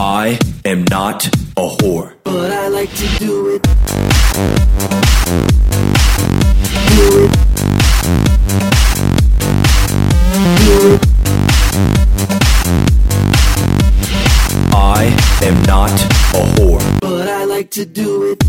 I am not a whore, but I like to do it. Do it. Do it. I am not a whore, but I like to do it.